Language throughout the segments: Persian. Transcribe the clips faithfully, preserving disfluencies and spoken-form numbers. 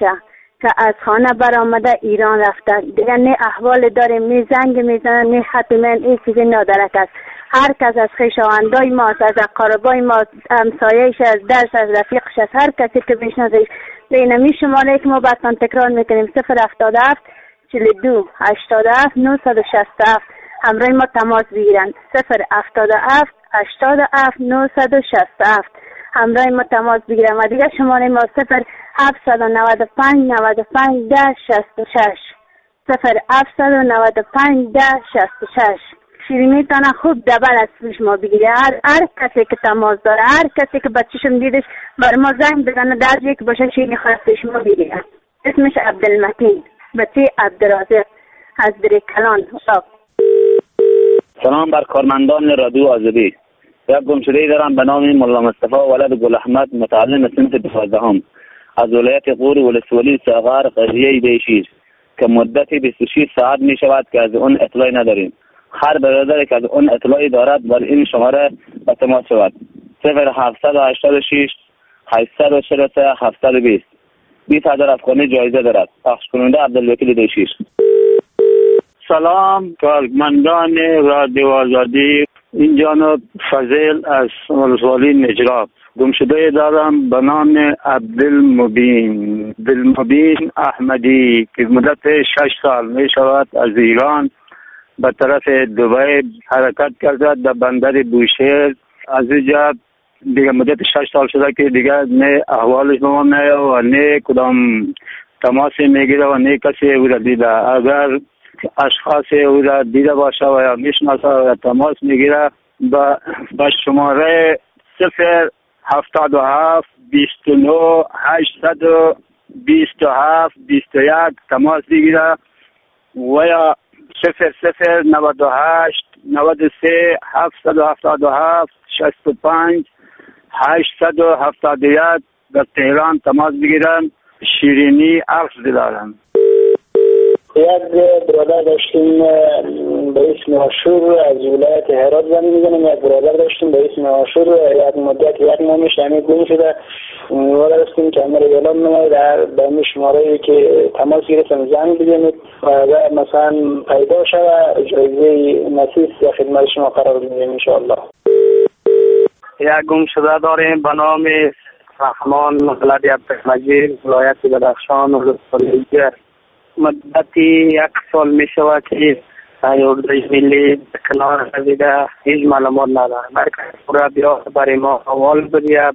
میشه که از خانه برآمده ایران رفته. دیگه نه احوال داره، می زنگ میزنه، نه حتما این چیزی ندارد است. هر کس از خویشاوندای ما، از اقاربای ما، همسایه‌اش، از درس، از رفیقش، از هر کسی که بشناسه بینمی شماره که ما بعداً تکرار میکنیم صفر هفتاد و هفت چهل و دو هشتاد و هفت نهصد و شصت و هفت همراه ما تماس بگیرند. صفر هفتاد و هفت هشتاد و هفت نهصد و شصت و هفت همراه ما تماس بگیرند. و دیگه شماره ما صفر هفتصد و نود و پنج نود و پنج ده شصت و شش صفر هفتصد و نود و پنج ده شصت و شش. شیرینی تانه خوب دبل از پیش ما بگیره. هر, هر کسی که تماس داره، هر کسی که بچه‌شم دیدش بر ما زنگ بزنه در جایی که باشه شیرینی خواهد پیش ما بگیره. اسمش عبدالمتین بچه عبدالرازق از دریکلان. سلام بر کارمندان رادیو آزادی. یک گمشده‌ای دارم به نام مولا مصطفی ولد گل احمد، متعلم صنف دوازدهم از ولایت غور ولسوالی ساغر قریه بیشیر که مدتی بیست و شش ساعت می شود که از اون اطلاعی نداریم. هر برادری که از اون اطلاعی دارد بر این شماره به تماس شود. صفر هفتصد و هشتاد و شش هشتصد و چهل و سه هفتصد و بیست. بیست هزار افغانی جایزه دارد. پخش کننده عبدالوکیل دیشیر. سلام کارمندان رادیو آزادی، این جانب فضل از ولسوالی نجراب. گمشده دارم به نام عبدالمبین عبدالمبین احمدی که مدت شش سال می شود از ایران به طرف دبی حرکت کرده در بندر بوشهر. از اینجا دیگه مدت شش سال شده که دیگه نه احوالش به ما میاد و نه کدام تماسی میگیره و نه کسی او را دیده. اگر اشخاص او را دیده باشه و یا میشناسه و یا تماس میگیره با شماره صفر هفتاد و هفت بیست و نه هشتصد و بیست و هفت بیست و یک تماس بگیره و یا صفر صفر نود و هشت نود و سه هفتصد و هفتاد و هفت شصت و پنج هشتصد و هفتاد و یک در تهران تماس بگیرن. شیرینی عرض دارن. یک برادر داشتیم به اسم آشور از ولایت هرات زنگ میزنم. یک برادر داشتیم به اسم آشور یک مدت یک ماه میشه همه گم شده. امیدوار هستیم که همه رو اعلام نماید در به این شماره که تماس گرفتم زنگ بزنید و اگر مثلا پیدا شود جایزه نصیص یا خدمت شما قرار میدیم انشاءالله. یک گم شده داریم به نام رحمان ولد عبدالمجید ولایت بدخشان ولسوالی. مدتی یک سال می شود که اردوی ملی کنار رسیده، هیچ معلومات نداره. مرکز پورا بیا برای ما حوال بدید.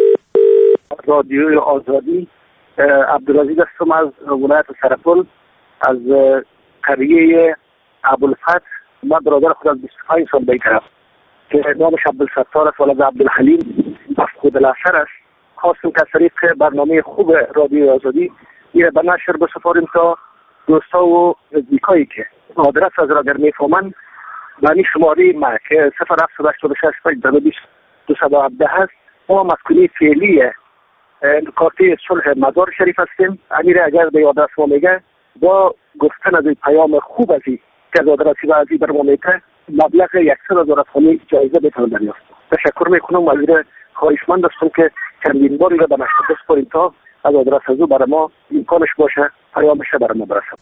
رادیوی آزادی، عبدالعزیز هستم از ولایت سرپل از قریه ابوالفتح. ما برادر خود از بیست و پنج سال بی‌طرف که نامش عبدالستار است ولد عبدالحلیم مفقود الاثر است. خواستم که از طریق برنامه خوب رادیوی آزادی این به نشر بسپاریم تا دوستا و نزدیکایی که آدرس از را اگر میفهمند به این شماره ما که صفر هفتصد و هشتاد و شش پنج دو بیست دویست و هفده هست. ما مسئولی فعلی کارتی صلح مزار شریف هستیم. امیر اگر به آدرس ما میگه با گفتن از این پیام خوب از این که از آدرسی و از این بر ما میگه مبلغ صد هزار افغانی جایزه بتونه دریافت. تشکر میکنم و امیر خواهشمند هستم که چندین باری را به نشر بسپاریم تا از آدرس از او برای ما امکانش باشه پیامش برای ما برسه.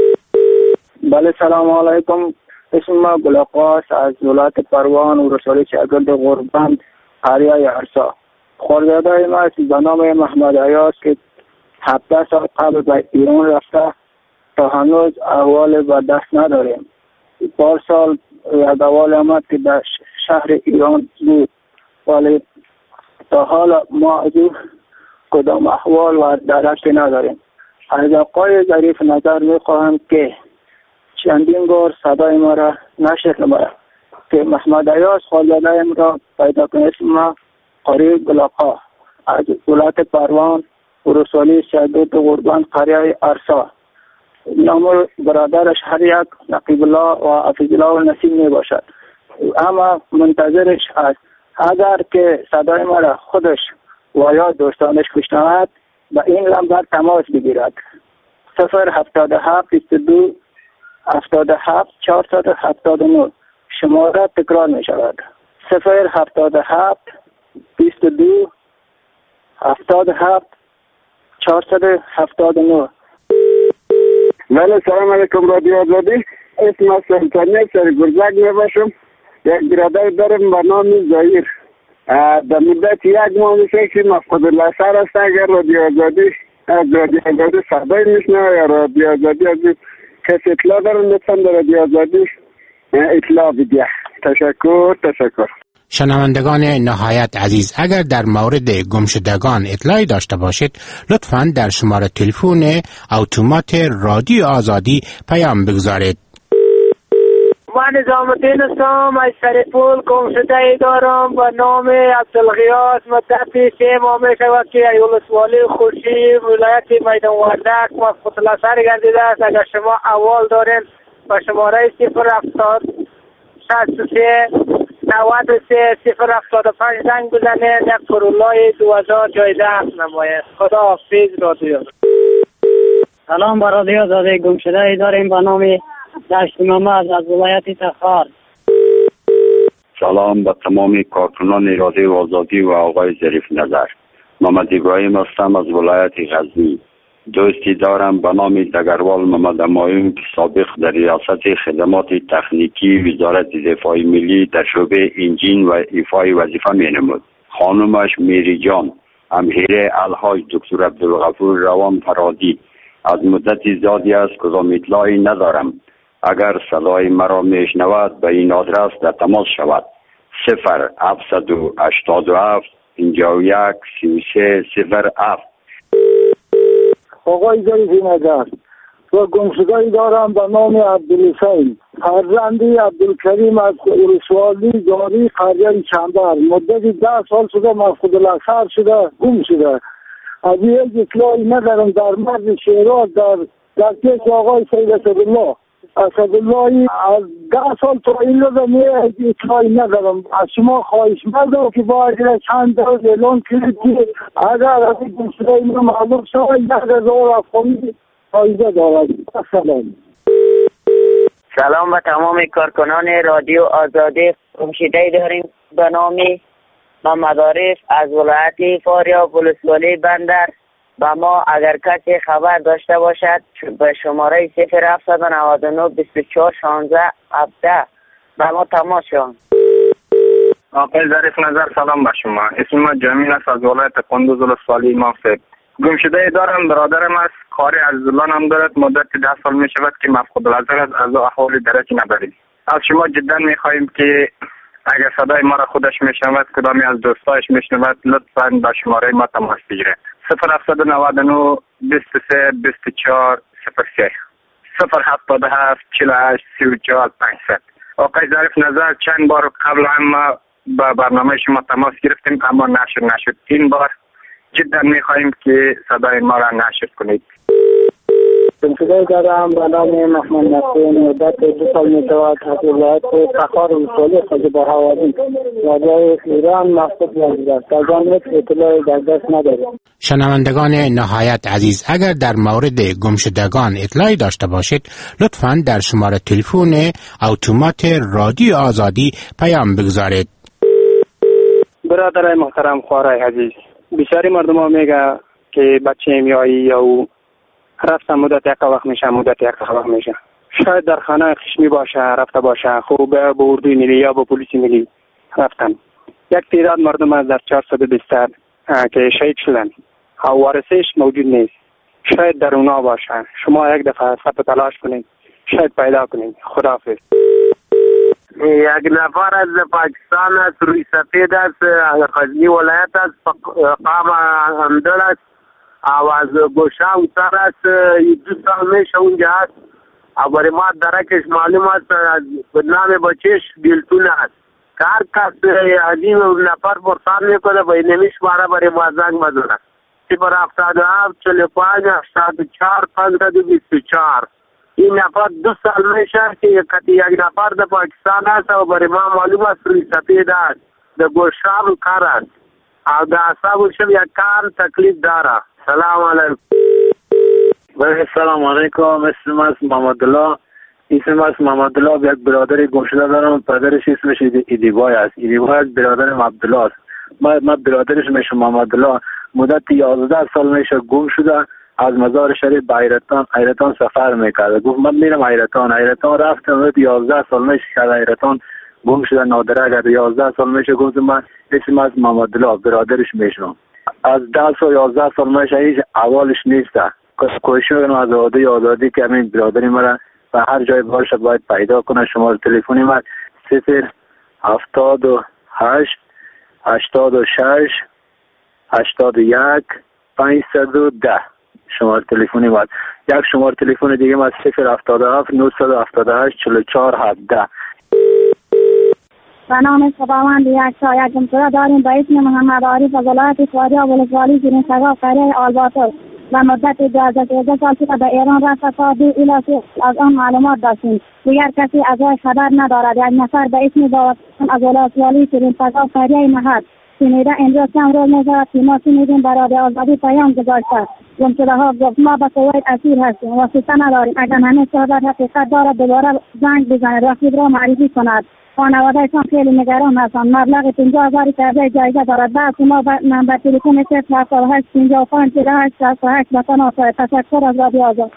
بله سلام علیکم. اسم ما گلاقاس از ولایت پروان و رسالی چگرد غربند قریه ارسا. خورداده ما به نام محمد عیاس که هفده سال قبل به ایران رفته تا هنوز احوال به دست نداریم. پار سال یک احوال آمد که در شهر ایران بود ولی تا حال ما از او کدام احوال و درکی نداریم. از آقای ظریف نظر میخواهم که چندین بار صدای ما را نشر نماید که محمد عیاس خالداده را پیدا کنید. ما قریب گلاقا از ولایت پروان و رسالی شهدت قربان قریه ارسا. نام برادرش هر یک نقیب الله و حفیظ الله و نسیم می باشد، اما منتظرش است. اگر که صدای ما را خودش و یا دوستانش بشنود به این نمبر تماس بگیرد. صفر هفتاد و هفت بیست و دو هفتاد و هفت چهارصد و هفتاد و نه. شماره تکرار می شود. صفر هفتاد و هفت بیست و دو هفتاد و هفت چهارصد و هفتاد و نه. بله سلام علیکم رادیو آزادی. اسم از سلطانی سرگرزک میباشم. یک برادر دارم به نام زهیر. در مدت یک ماه میشه که مفقود الاثر است. اگر رادیو آزادی از رادیو آزادی صدای میشنه یا رادیو آزادی از کسی اطلاع دارم لطفا در رادیو آزادی اطلاع بده. تشکر تشکر. شنوندگان نهایت عزیز، اگر در مورد گمشدگان اطلاعی داشته باشید لطفاً در شماره تلفن اتومات رادیو آزادی پیام بگذارید. من نظام الدین هستم، از سرپول گمشده دارم به نام عبدالغیاث. مدت سه ماه می شود که ولسوالی خورشید ولایت میدان وردک مفقود الاثر گردیده است. اگر شما احوال دارین به شماره صفر هفتاد شصت و سه نود و سه صفر هفتاد و پنج زنگ بزنین. یک فرولای دو هزار جایزه هست نماید. خدا حافظ رادیو. سلام با رادیو آزادی. گمشده داریم به نام دشت محمد از ولایت تخار. سلام به تمام کارکنان رادیو آزادی و آقای ظریف نظر. محمد ابراهیم هستم از ولایت غزنی. دوستی دارم به نام دگروال محمد امایون که سابق در ریاست خدمات تکنیکی وزارت دفاع ملی در شعبه انجین و ایفای وظیفه می نمود. خانمش میری جان، امهیر الحاج دکتر عبدالغفور روان فرادی. از مدت زیادی است کدام اطلاعی ندارم. اگر صدای مرا میشنود به این آدرس در تماس شود. صفر هفتصد و هشتاد و هفت پنجاه و یک سی و سه صفر هفت. آقای ظریف نظر و گمشده‌ای دارم به نام عبدالحسین، فرزندی عبدالکریم از ولسوالی جاری قریه چنبر. مدت ده سال شده مفقود الاثر شده، گم شده. از یک اطلاعی ندارم. در مرز شیراز در در کیس آقای سید اسدالله اسداللهی از ده سال تا این لحظه می اطلاعی ندارم. از شما خواهش مندم که باید چند روز اعلان کنید که اگر از این گمشده‌ای ما معلوم شود یک هزار افغانی فایده دارد. سلام. سلام به تمام کارکنان رادیو آزادی. گمشده‌ای داریم به نام محمد عارف از ولایت فاریاب ولسوالی بندر. و ما اگر کسی خبر داشته باشد به شماره صفر هفتصد و نود و نه بیست و چهار شانزده هفده به ما تماس شوند. آقای ظریف نظر سلام به شما. اسم ما جمیل است از ولایت قندوز ولسوالی مافد. گمشده دارم، برادرم است، قاری عزیزالله نام دارد. مدت ده سال می شود که مفقود الاثر است. از احوال درک نداریم. از شما جدا می خواهیم که اگر صدای ما را خودش می شنود کدامی از دوستایش می شنود لطفاً به شماره ما تماس بگیرد. صفر هفتصد و نود و نه بیست و سه بیست و چهار صفر سه صفر هفتاد و هفت چهل و هشت سی و چهار پانصد. آقای ظریف نظر چند بار قبل هم ما با برنامه شما تماس گرفتیم اما نشر نشد. این بار جدا می خواهیم که صدای ما را نشر کنید. گمشده دارم به نام محمد نسیم. مدت دو سال می شود از ولایت تخار ولسوالی خود با حوادی رادیو ایران مفقود گردیده است. از آن یک اطلاعی در دست نداریم. شنوندگان نهایت عزیز، اگر در مورد گمشدگان اطلاعی داشته باشید لطفاً در شماره تلفن اتومات رادیو آزادی پیام بگذارید. برادر محترم خوارای عزیز، بسیاری مردم ها میگه که بچه میایی یا او رفتن مدت یک وقت میشه مدت یک وقت میشه. شاید در خانه خشمی باشه رفته باشه، خوب به اردوی ملی یا به پلیس ملی رفتن. یک تعداد مردم از در چهارصد و بیست که شهید شدن و وارثش موجود نیست. شاید در اونا باشه. شما یک دفعه سب تلاش کنید، شاید پیدا کنید. خداحافظ. یک نفر از پاکستان است، روی سفید است، غزنی ولایت است، قام همدل است، آواز گوشام سر است، دو سال میشه اونجا است. و برای ما درکش معلوم است به نام بچهش بیلتون است. هر کس از این نفر پرسان میکنه به نمیش ماره برای ما زنگ بزنه. صفر هفتاد و هفت چهل و پنج هشتاد و چهار پانصد و بیست و چهار. این نفر دو سال میشه که یک نفر در پاکستان است و برای ما معلوم است روی سفید است، در گوشام کار است و در اعصابشم یک کار تکلیف داره. سلام علیکم. سلام علیکم. اسم است محمد الله. اسم است محمد الله. یک برادر گمشده دارم، پدرش اسمش ایدیبای است. ایدیبای است، برادرم عبدالله است. ما ما برادرش میشه محمد الله. مدت یازده سال میشه گم شده. از مزار شریف به حیرتان حیرتان سفر میکرده. گفت من میرم حیرتان. حیرتان رفتم مدت یازده سال میشه که حیرتان گم شده. نادره اگر یازده سال میشه. گفت من اسم از محمد الله برادرش میشم. از ده سال یازده سال میشه هیچ احوالش نیسته. کوشش میکنم از آزادی آزادی که همین برادری مرا و هر جای باشه باید پیدا کنه. شماره تلفنی من صفر هفتاد و هشت هشتاد و شش هشتاد و یک پانصد و ده. شماره تلفنی من. یک شماره تلفن دیگه من صفر هفتاد و هفت نهصد و هفتاد و هشت چهل و چهار هفده. به نام خداوند یکتا. یک گمشده داریم به اسم محمد عارف از ولایت فاریاب ولسوالی شیرین سگا قریه آلباتر و مدت دوازده سال که به ایران رفته تا دو ایلاسی از آن معلومات داشتیم. دیگر کسی از وی خبر ندارد. یک نفر به اسم داوود از ولسوالی شیرین سگا قریه مهد شنیده امروز چند روز می‌شود که ما شنیدیم برای آزادی پیام گذاشته. گمشده‌ها گفت ما به کویت اسیر هستیم. واسطه نداریم. اگر همین صحبت حقیقت دارد دوباره زنگ بزند رسید را معرفی کند. خانوادهشان خیلی نگران هستند. مبلغ پنجاه هزار کرده جایزه دارد. بعد ما نمبر تلفن صفر هفتاد و هشت پنجاه و پنج چهل و هشت شصت و هشت بتان تشکر از رادیو آزاد.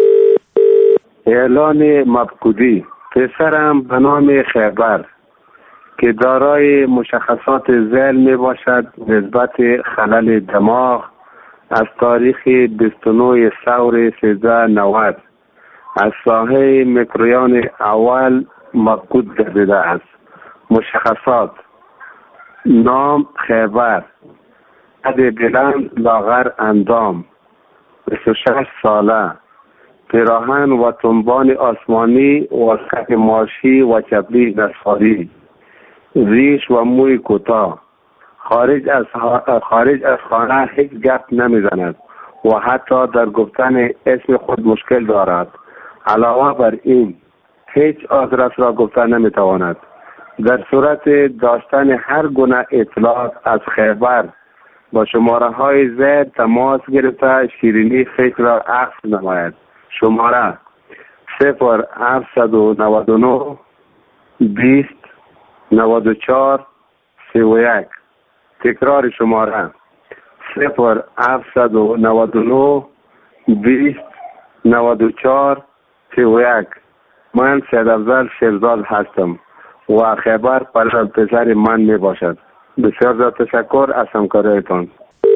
اعلان مفقودی. پسرم به نام خیبر که دارای مشخصات ذهن می باشد نسبت خلل دماغ از تاریخ بیست و نه ثور سیزده نود از ساحه میکرویان اول مفقود گردیده است. مشخصات: نام خیبر، قد بلند لاغر اندام، بیست و شش ساله، پیراهن و تنبان آسمانی و کت ماشی و چپلی نصفاری، ریش و موی کوتاه، خارج از خارج از خانه هیچ گپ نمیزند و حتی در گفتن اسم خود مشکل دارد. علاوه بر این هیچ آدرس را گفتن نمیتواند. در صورت داشتن هر گونه اطلاعات از خیبر با شماره های زد تماس گرفته شیرینی فکر را عکس نماید. شماره صفر هفتصد و نود و نه بیست نود و چهار سی و یک. تکرار شماره صفر هفتصد و نود و نه بیست نود و چهار سی و یک. من سید افضل شیرزاد هستم و خیبر پسر من می باشد. بسیار زیاد تشکر از همکاریتان.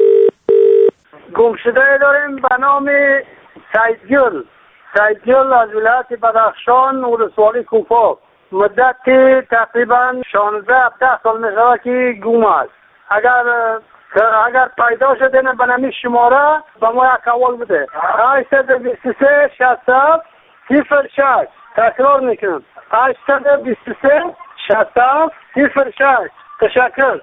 گمشده داریم به نام سیدگل. سیدگل از ولایت بدخشان ولسوالی کوفه. مدت تقریبا شانزده هفده سال می شود که گم است. اگر اگر پیدا شده نه به نمی شماره به ما یک اول بده. هشتصد و بیست و سه شصت و هفت صفر شش. تکرار میکنم هشتصد و بیست و سه شصت و هفت صفر شش. تشکر.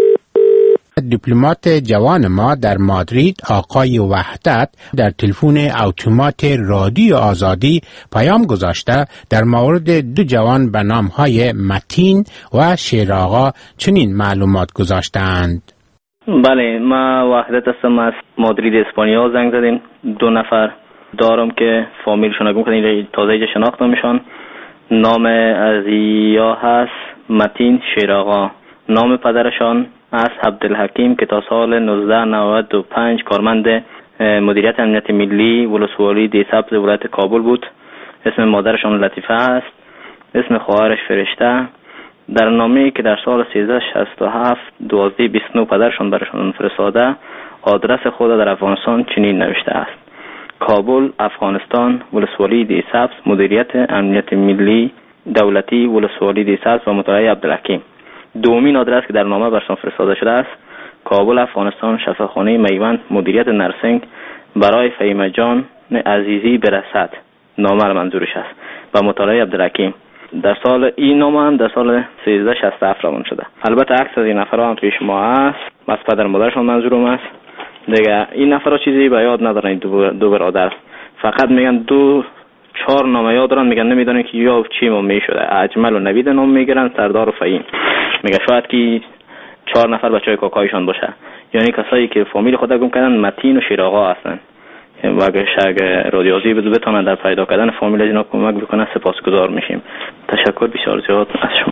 دیپلمات جوان ما در مادرید آقای وحدت در تلفن اتومات رادیو آزادی پیام گذاشته در مورد دو جوان به نام‌های متین و شیراغا چنین معلومات گذاشتند. بله، ما وحدت هستم از مادرید اسپانیا زنگ زدیم. دو نفر دارم که فامیلشون رو گم کردن، تازه اینجا شناختمشان. نام از یا هست متین شیراغا. نام پدرشان از عبدالحکیم که تا سال نوزده نود و پنج کارمند مدیریت امنیت ملی ولسوالی دیسبز ولایت کابل بود. اسم مادرشان لطیفه است. اسم خواهرش فرشته. در نامه‌ای که در سال سیزده شصت و هفت دوازده بیست و نه پدرشان برشان فرستاده، آدرس خود در افغانستان چنین نوشته است: کابل، افغانستان، ولسوالی دیسبز، مدیریت امنیت ملی دولتی ولسوالی دیسبز و مطالعه عبدالحکیم. دومین آدرس که در نامه برشان فرستاده شده است: کابل، افغانستان، شفاخانه میوند، مدیریت نرسنگ، برای فهیمه جان عزیزی برسد. نامه منظورش است و مطالعه عبدالحکیم. در سال این نامه هم در سال سیزده شصت و هفت روان شده. البته عکس از این نفرها هم توی شما است. از پدر مادرشان منظورم است. دیگه این نفرها چیزی به یاد ندارن. دو, دو برادر فقط میگن دو چهار نامه یاد دارن. میگن نمیدونن که یا چی ما میشده. اجمل و نوید نام میگیرن، سردار و فهیم. میگه شاید که چهار نفر بچهای کاکایشان باشه. یعنی کسایی که فامیل خود گم کردن متین و شیراغا هستن. و اگه شاید رادیوزی بدو بتونن در پیدا کردن فامیل اینا کمک بکنن سپاسگزار میشیم. تشکر بسیار زیاد از شما.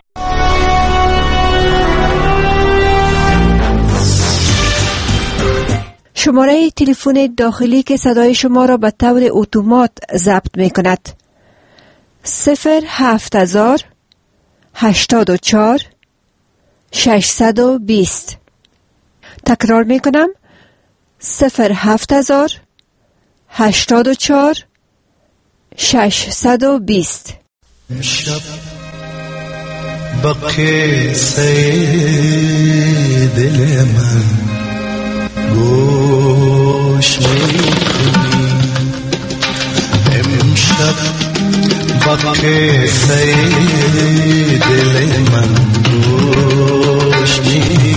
شماره تلفن داخلی که صدای شما را به طور اتومات ضبط می کند. صفر هفت هزار هشتاد و چهار ششصد و بیست. تکرار می کنم. صفر هفت هزار هشتاد و چهار ششصد و بیست. شب با قصه دل من گوش میکنی، امشب با قصه دل من گوش میکنی،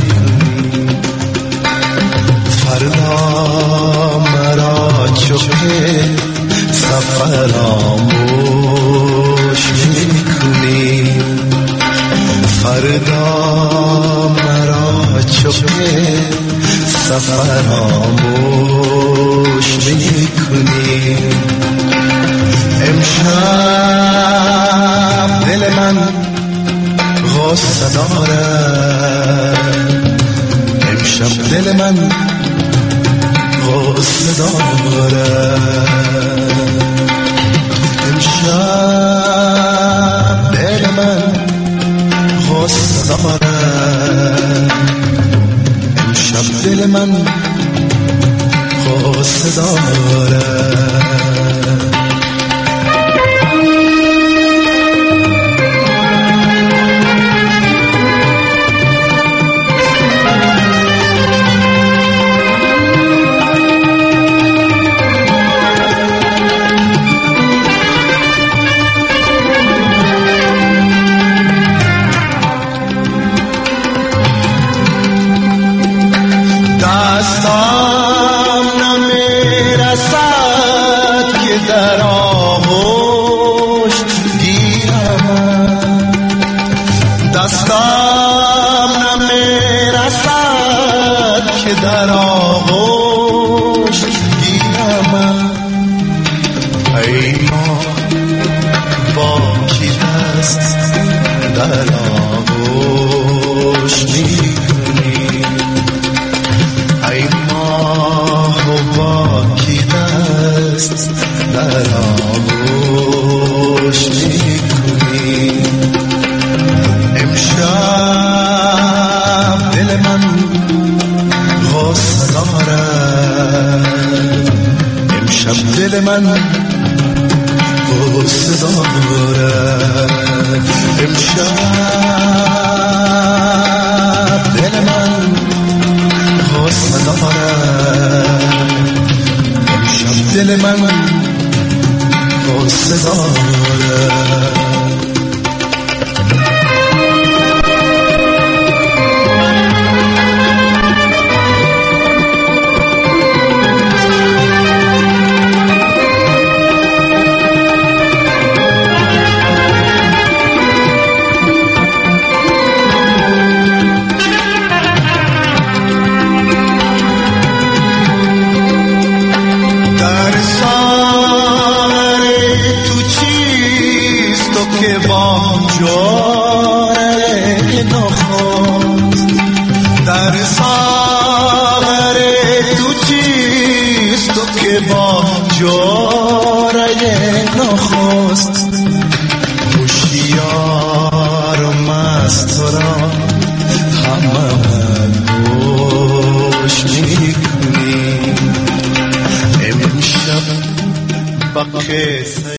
فردا مرا چوکه سفر آموش میکنی، فردا مرا چوکه سفر آموش میکنی. امشب دل من غصه دارد، امشب دل من غصه دارد، امشب دل من غصه دارد، امشب دل من غصه دارد. در آغوش گیرم، ای ما با کی دست در آغوش میکنی، ای ما با کی دست در آغوش میکنی. امشب دل من غصه دارد، امشب دل من غصه دارد، امشب دل من غصه دارد، امشب دل من غصه دارد. هوشیار و مست را همه گوش میکنی، امشب با قصه